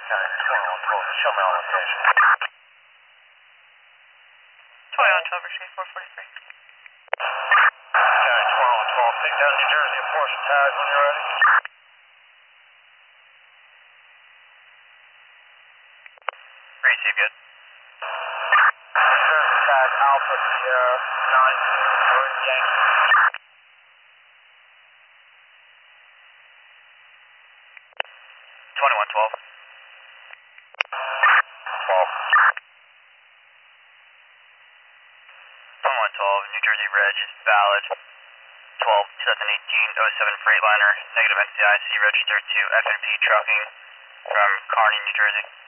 Show me on location. 20 on 12, receive 443. Okay, 2112, take down New Jersey, enforce your tags when you're ready. Receive good. New Jersey tag Alpha Sierra 92 Yankee. 2112. 12. 2112, New Jersey Reg is valid. 12, 2018 07 Freightliner, negative NCIC registered to FNP Trucking from Kearney, New Jersey.